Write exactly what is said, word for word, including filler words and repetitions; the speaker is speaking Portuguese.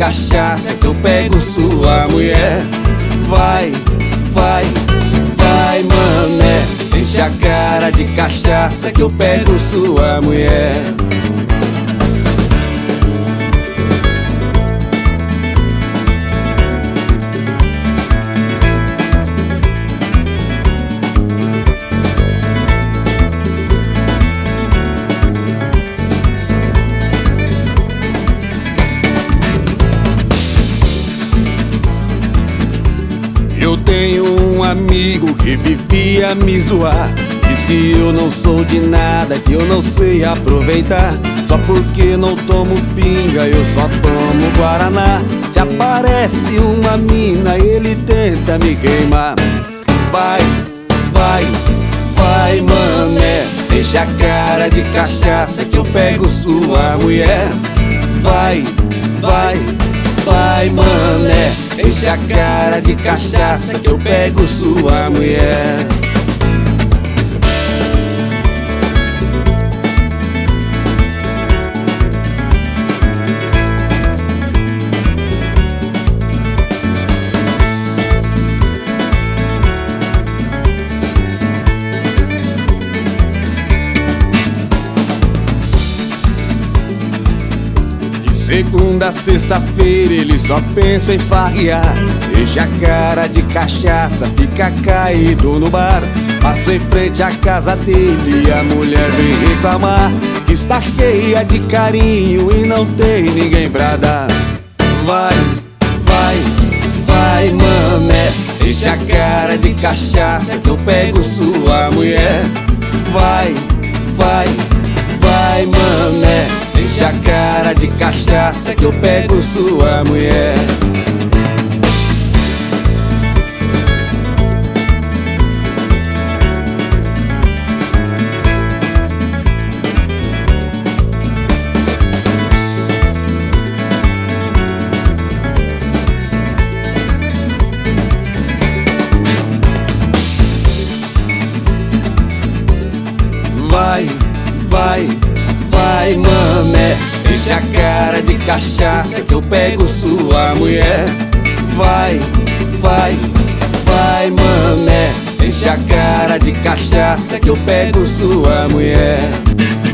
cachaça que eu pego sua mulher. Vai, vai, vai, mané, enche a cara de cachaça que eu pego sua mulher. Eu tenho um amigo que vivia me zoar. Diz que eu não sou de nada, que eu não sei aproveitar. Só porque não tomo pinga, eu só tomo guaraná. Se aparece uma mina, ele tenta me queimar. Vai, vai, vai, mané, enche a cara de cachaça que eu pego sua mulher. Vai, vai, vai, mané, enche a cara de cachaça que eu pego sua mulher. Segunda a sexta-feira ele só pensa em farrear. Deixa a cara de cachaça, fica caído no bar. Passo em frente à casa dele e a mulher vem reclamar que está cheia de carinho e não tem ninguém pra dar. Vai, vai, vai, mané, enche a cara de cachaça que eu pego sua mulher. Vai, vai, vai, mané, enche a cara de cachaça que eu pego sua mulher. Vai, vai, vai, mané, enche a cara de cachaça que eu pego sua mulher. Vai, vai, vai, mané, enche a cara de cachaça que eu pego sua mulher.